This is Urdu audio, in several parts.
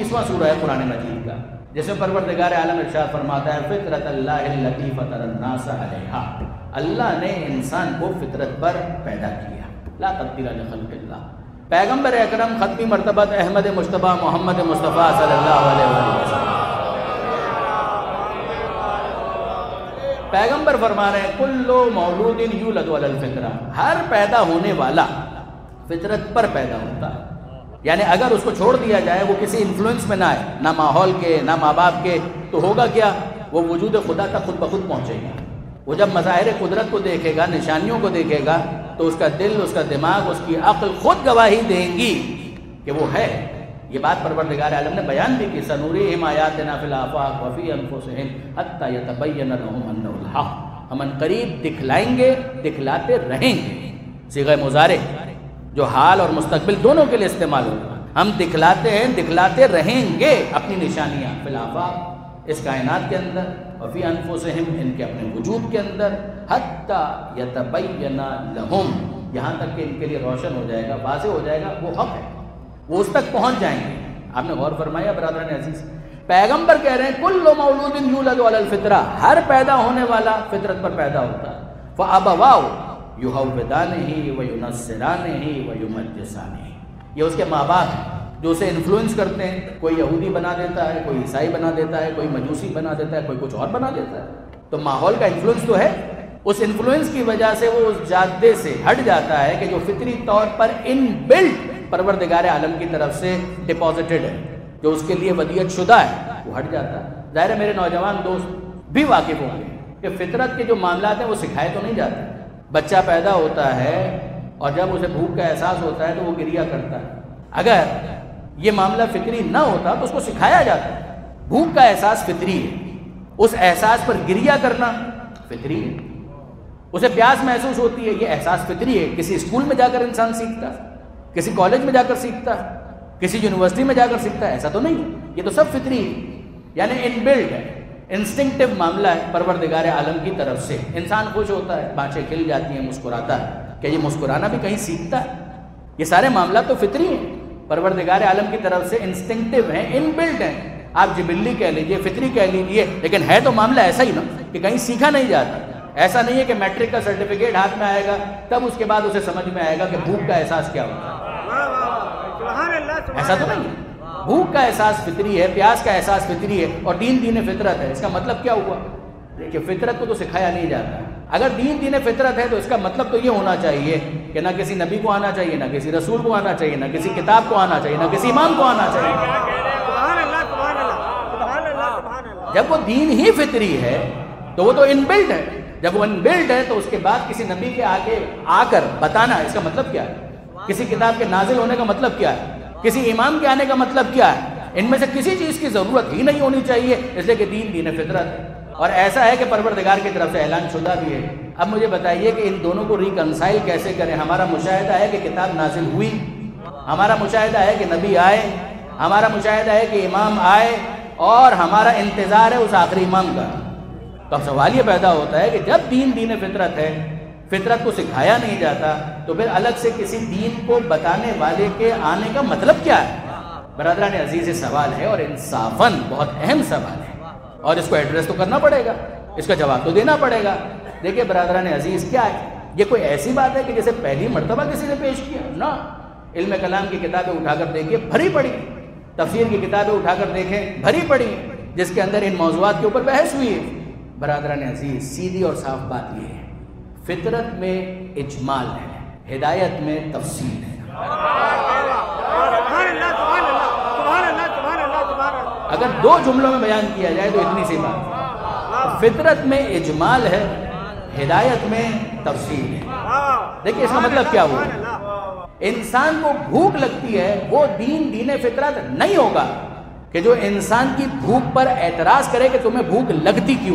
29واں سورہ ہے قرآن مجید کا، جس میں پروردگار عالم ارشاد فرماتا ہے فطرت اللہ التی فطر الناس علیہا، اللہ نے انسان کو فطرت پر پیدا کیا، لا تبدیل لخلق اللہ۔ پیغمبر اکرم ختمی مرتبت احمد مجتبیٰ محمد مصطفیٰ صلی اللہ علیہ وسلم، پیغمبر فرما رہے ہیں کل مولود یولد علی الفطرہ، ہر پیدا ہونے والا فطرت پر پیدا ہوتا ہے، یعنی اگر اس کو چھوڑ دیا جائے، وہ کسی انفلوئنس میں نہ آئے، نہ ماحول کے نہ ماں باپ کے، تو ہوگا کیا؟ وہ وجود خدا تک خود بخود پہنچے گا۔ وہ جب مظاہر قدرت کو دیکھے گا، نشانیوں کو دیکھے گا، تو اس کا دل، اس کا دماغ، اس کی عقل خود گواہی دیں گی کہ وہ ہے۔ یہ بات پروردگار عالم نے بیان بھی کی، سنوریہم آیاتنا فی الآفاق وفی انفسہم حتی یتبین لہم انہ الحق، ہم ان قریب دکھلائیں گے، دکھلاتے رہیں گے، صیغہ مضارع جو حال اور مستقبل دونوں کے لیے استعمال ہوگا۔ ہم دکھلاتے ہیں، دکھلاتے رہیں گے اپنی نشانیاں، فی الآفاق، اس کائنات کے اندر، وفی انفسہم، ان کے اپنے وجود کے اندر، حتی یتبین لہم، یہاں تک کہ ان کے لیے روشن ہو جائے گا، واضح ہو جائے گا وہ حق ہے، وہ اس تک پہنچ جائیں گے۔ آپ نے غور فرمایا برادران عزیز، پیغمبر کہہ رہے ہیں کل مولود یولد علی الفطرہ، ہر پیدا ہونے والا فطرت پر پیدا ہوتا ہے، فَأَبَوَاهُ یُحَوِّدَانِهِ وَيُنَصِّرَانِهِ وَيُمَجِّسَانِهِ، یہ اس کے ماں باپ جو اسے انفلوئنس کرتے ہیں، کوئی یہودی بنا دیتا ہے، کوئی عیسائی بنا دیتا ہے، کوئی مجوسی بنا دیتا ہے، کوئی کچھ اور بنا دیتا ہے، تو ماحول کا انفلوئنس تو ہے، اس انفلوئنس کی وجہ سے وہ اس جادے سے ہٹ جاتا ہے کہ جو فطری طور پر ان بلٹ پروردگار عالم کی طرف سے ڈپازیٹڈ ہے، جو اس کے لیے ودیعت شدہ ہے، وہ ہٹ جاتا ہے۔ ظاہر ہے میرے نوجوان دوست بھی واقف ہوں گے کہ فطرت کے جو معاملات ہیں وہ سکھائے تو نہیں جاتے۔ بچہ پیدا ہوتا ہے اور جب اسے بھوک کا احساس ہوتا ہے تو وہ گریہ کرتا ہے، اگر یہ معاملہ فطری نہ ہوتا تو اس کو سکھایا جاتا ہے۔ بھوک کا احساس فطری ہے، اس احساس پر گریہ کرنا فطری ہے، اسے پیاس محسوس ہوتی ہے، یہ احساس فطری ہے۔ کسی اسکول میں جا کر انسان سیکھتا ہے، کسی کالج میں جا کر سیکھتا ہے، کسی یونیورسٹی میں جا کر سیکھتا ہے، ایسا تو نہیں ہے، یہ تو سب فطری ہے، یعنی ان بلڈ ہے، انسٹنکٹیو معاملہ ہے پروردگار عالم کی طرف سے۔ انسان خوش ہوتا ہے، بانچیں کھل جاتی ہیں، مسکراتا ہے، کہ یہ مسکرانا بھی کہیں سیکھتا ہے؟ یہ سارے معاملات تو فطری ہیں، پروردگار عالم کی طرف سے انسٹنکٹیو ہیں، ان بلڈ ہیں، آپ جبلی کہہ لیجئے، فطری کہہ لیجئے، لیکن ہے تو معاملہ ایسا ہی نا کہ کہیں سیکھا نہیں جاتا۔ ایسا نہیں ہے کہ میٹرک کا سرٹیفکیٹ ہاتھ میں آئے گا تب اس کے بعد اسے سمجھ میں آئے گا کہ بھوک کا احساس کیا ہوتا ہے، ایسا تو نہیں ہے۔ بھوک کا احساس فطری ہے، پیاس کا احساس فطری ہے، اور دین فطرت ہے۔ اس کا مطلب کیا ہوا؟ دیکھیے فطرت کو تو سکھایا نہیں جاتا، اگر دین فطرت ہے تو اس کا مطلب تو یہ ہونا چاہیے کہ نہ کسی نبی کو آنا چاہیے، نہ کسی رسول کو آنا چاہیے، نہ کسی کتاب کو آنا چاہیے، نہ کسی امام کو آنا چاہیے۔ جب وہ دین ہی فطری ہے تو وہ تو ان بلڈ ہے، جب وہ ان بلڈ ہے تو اس کے بعد کسی نبی کے آگے آ کر بتانا اس کا مطلب کیا ہے؟ کسی کتاب کے نازل ہونے کا مطلب کیا ہے؟ کسی امام کے آنے کا مطلب کیا ہے؟ ان میں سے کسی چیز کی ضرورت ہی نہیں ہونی چاہیے، اس لیے کہ دین فطرت ہے، اور ایسا ہے کہ پروردگار کی طرف سے اعلان شدہ بھی ہے۔ اب مجھے بتائیے کہ ان دونوں کو ریکنسائل کیسے کریں؟ ہمارا مشاہدہ ہے کہ کتاب نازل ہوئی، ہمارا مشاہدہ ہے کہ نبی آئے، ہمارا مشاہدہ ہے کہ امام آئے، اور ہمارا انتظار ہے اس آخری امام کا۔ تو اب سوال یہ پیدا ہوتا ہے کہ جب دین فطرت ہے، فطرت کو سکھایا نہیں جاتا، تو پھر الگ سے کسی دین کو بتانے والے کے آنے کا مطلب کیا ہے؟ برادران عزیز یہ سوال ہے، اور انصافاً بہت اہم سوال ہے، اور اس کو ایڈریس تو کرنا پڑے گا، اس کا جواب تو دینا پڑے گا۔ دیکھیں برادران عزیز، کیا ہے یہ کوئی ایسی بات ہے کہ جیسے پہلی مرتبہ کسی نے پیش کیا؟ نہ، علم کلام کی کتابیں اٹھا کر دیکھیے، بھری پڑی، تفسیر کی کتابیں اٹھا کر دیکھیں، بھری پڑی، جس کے اندر ان موضوعات کے اوپر بحث ہوئی ہے۔ برادران عزیز، سیدھی اور صاف بات یہ ہے، فطرت میں اجمال ہے، ہدایت میں تفصیل ہے۔ اگر دو جملوں میں بیان کیا جائے تو اتنی سی بات، فطرت میں اجمال ہے، ہدایت میں تفصیل ہے۔ دیکھیں اس کا مطلب کیا ہوا؟ انسان کو بھوک لگتی ہے، وہ دین فطرت نہیں ہوگا کہ جو انسان کی بھوک پر اعتراض کرے کہ تمہیں بھوک لگتی کیوں؟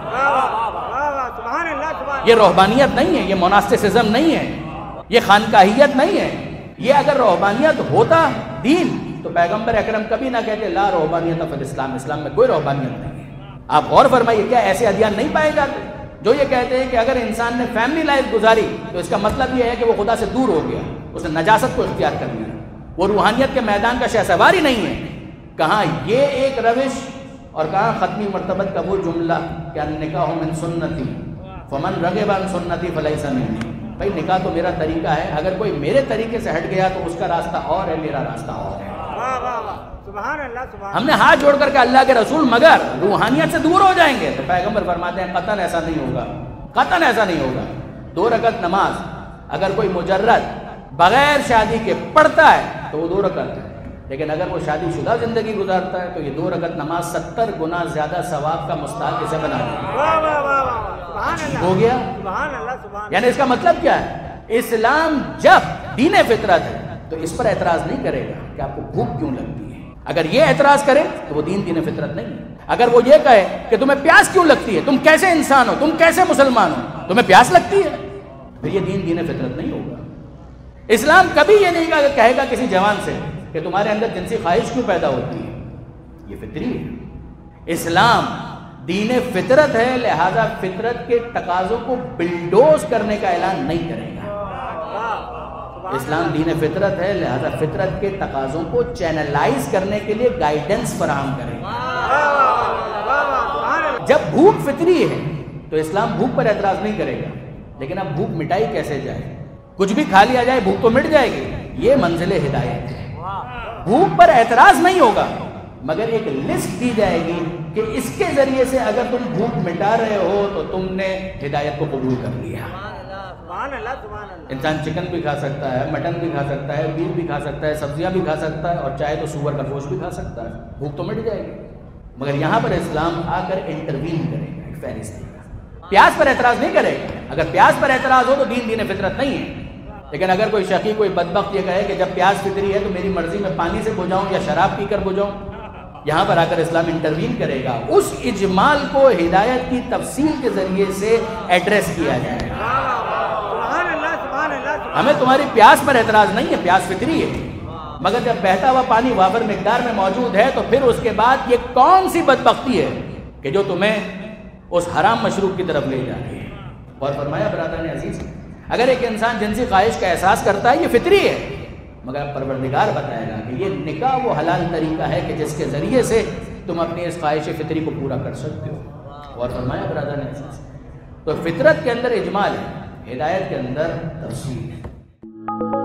یہ روحانیت نہیں ہے، یہ مناسٹسزم نہیں ہے، یہ خانقاہیت نہیں ہے۔ یہ اگر روحانیت ہوتا دین تو پیغمبر اکرم کبھی نہ کہتے لا روحانیت فی الاسلام، اسلام میں کوئی روحانیت نہیں ہے۔ آپ غور فرمائیے، کیا ایسے ادیان نہیں پائے جاتے جو یہ کہتے ہیں کہ اگر انسان نے فیملی لائف گزاری تو اس کا مطلب یہ ہے کہ وہ خدا سے دور ہو گیا، اس نے نجاست کو اختیار کر لیا، وہ روحانیت کے میدان کا شہسوار ہی نہیں ہے۔ کہاں یہ ایک روش اور کہاں ختمی مرتبت کا وہ جملہ کہ النکاح من سنتی فمن رغب عن سنتی فلیس منی. بھائی نکاح تو میرا طریقہ ہے، اگر کوئی میرے طریقے سے ہٹ گیا تو اس کا راستہ اور ہے، میرا راستہ اور ہے. سبحان اللہ سبحان. ہم نے ہاتھ جوڑ کر کے اللہ کے رسول مگر روحانیت سے دور ہو جائیں گے، تو پیغمبر فرماتے ہیں قطعاً ایسا نہیں ہوگا، قطعاً ایسا نہیں ہوگا. 2 رکعت نماز اگر کوئی مجرد بغیر شادی کے پڑھتا ہے تو وہ 2 رکعت ہے، لیکن اگر وہ شادی شدہ زندگی گزارتا ہے تو یہ 2 رکعت نماز 70 گنا زیادہ ثواب کا مستحق اسے بنا دے. ہو گیا. یعنی اس کا مطلب کیا ہے؟ اسلام جب دین فطرت ہے تو اس پر اعتراض نہیں کرے گا کہ آپ کو بھوک کیوں لگتی ہے. اگر یہ اعتراض کرے تو وہ دین فطرت نہیں ہے. اگر وہ یہ کہے کہ تمہیں پیاس کیوں لگتی ہے، تم کیسے انسان ہو، تم کیسے مسلمان ہو، تمہیں پیاس لگتی ہے، پھر یہ دین فطرت نہیں ہوگا. اسلام کبھی یہ نہیں کہے گا کسی جوان سے کہ تمہارے اندر جنسی خواہش کیوں پیدا ہوتی ہے، یہ فطری ہے. اسلام دین فطرت ہے، لہذا فطرت کے تقاضوں کو بلڈوز کرنے کا اعلان نہیں کرے گا. اسلام دین فطرت ہے، لہذا فطرت کے تقاضوں کو چینلائز کرنے کے لیے گائیڈنس فراہم کرے گا. جب بھوک فطری ہے تو اسلام بھوک پر اعتراض نہیں کرے گا، لیکن اب بھوک مٹائی کیسے جائے، کچھ بھی کھا لیا جائے بھوک تو مٹ جائے گی، یہ منزل ہدایت ہے. بھوک پر اعتراض نہیں ہوگا مگر ایک لسٹ دی جائے گی کہ اس کے ذریعے سے اگر تم بھوک مٹا رہے ہو تو تم نے ہدایت کو قبول کر لیا. انسان چکن بھی کھا سکتا ہے، مٹن بھی کھا سکتا ہے، بیف بھی کھا سکتا ہے، سبزیاں بھی کھا سکتا ہے، اور چاہے تو سور کا گوشت بھی کھا سکتا ہے، بھوک تو مٹ جائے گی. مگر یہاں پر اسلام آ کر انٹروین کرے گا، ایک فہرست دے گا. پیاس پر اعتراض نہیں کرے گا. اگر پیاس پر اعتراض ہو تو دین فطرت نہیں ہے. لیکن اگر کوئی شقی کوئی بدبخت یہ کہے کہ جب پیاس فطری ہے تو میری مرضی میں پانی سے بجھاؤں یا شراب پی کر بجھاؤں، یہاں پر آ کر اسلام انٹروین کرے گا. اس اجمال کو ہدایت کی تفصیل کے ذریعے سے ایڈریس کیا جائے گا. ہمیں تمہاری پیاس پر اعتراض نہیں ہے، پیاس فطری ہے، مگر جب بہتا ہوا پانی وافر مقدار میں موجود ہے تو پھر اس کے بعد یہ کون سی بدبختی ہے کہ جو تمہیں اس حرام مشروب کی طرف لے جا رہی ہے. اور فرمایا برادران عزیز، اگر ایک انسان جنسی خواہش کا احساس کرتا ہے یہ فطری ہے، مگر پروردگار بتائے گا کہ یہ نکاح وہ حلال طریقہ ہے کہ جس کے ذریعے سے تم اپنی اس خواہش فطری کو پورا کر سکتے ہو. اور فرمایا برادران عزیز، تو فطرت کے اندر اجمال ہے، ہدایت کے اندر تفصیل ہے.